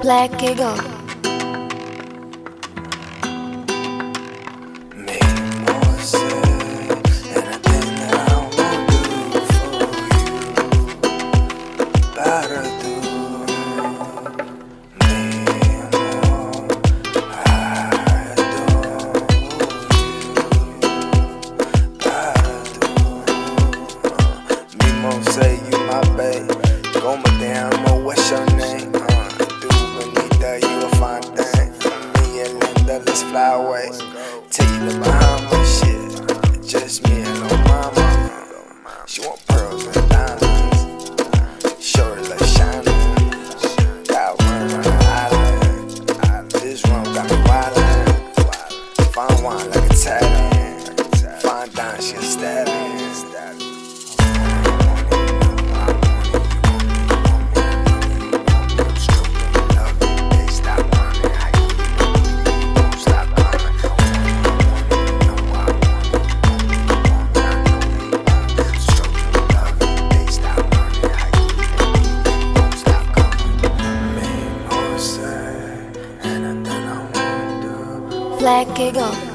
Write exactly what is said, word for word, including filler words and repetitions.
Black Eagle. Make more sense, anything that I won't do for you, better do. Me more, I adore you, better do. Me more say you my babe, go my damn, oh, what's your name? You a fine thing. Me and Linda, let's fly away. Take you to Bahamas, shit. Just me and no mama. She want pearls and diamonds. Show her like shining. Got one on the island. This room got me wildin'. Fine wine like Italian. Fine dime, she a stallion. Black Eagle.